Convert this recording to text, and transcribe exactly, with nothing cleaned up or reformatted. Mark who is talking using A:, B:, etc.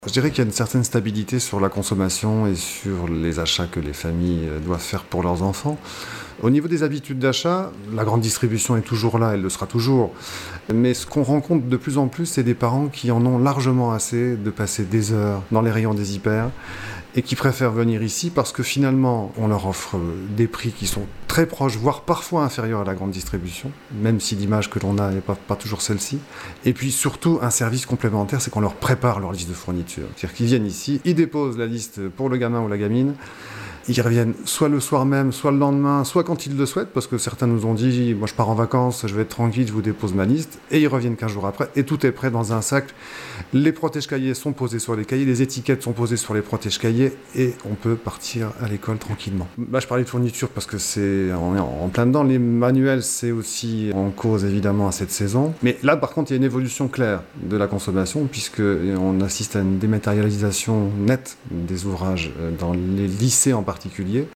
A: Je dirais qu'il y a une certaine stabilité sur la consommation et sur les achats que les familles doivent faire pour leurs enfants. Au niveau des habitudes d'achat, la grande distribution est toujours là, elle le sera toujours. Mais ce qu'on rencontre de plus en plus, c'est des parents qui en ont largement assez de passer des heures dans les rayons des hyper et qui préfèrent venir ici parce que finalement, on leur offre des prix qui sont très proches, voire parfois inférieurs à la grande distribution, même si l'image que l'on a n'est pas, pas toujours celle-ci. Et puis surtout, un service complémentaire, c'est qu'on leur prépare leur liste de fournitures. C'est-à-dire qu'ils viennent ici, ils déposent la liste pour le gamin ou la gamine, ils reviennent soit le soir même, soit le lendemain, soit quand ils le souhaitent, parce que certains nous ont dit « moi je pars en vacances, je vais être tranquille, je vous dépose ma liste », et ils reviennent quinze jours après, et tout est prêt dans un sac. Les protège-cahiers sont posés sur les cahiers, les étiquettes sont posées sur les protège-cahiers, et on peut partir à l'école tranquillement. Bah, je parlais de fourniture parce que c'est en, en plein dedans. Les manuels, c'est aussi en cause évidemment à cette saison. Mais là, par contre, il y a une évolution claire de la consommation, puisqu'on assiste à une dématérialisation nette des ouvrages dans les lycées en particulier.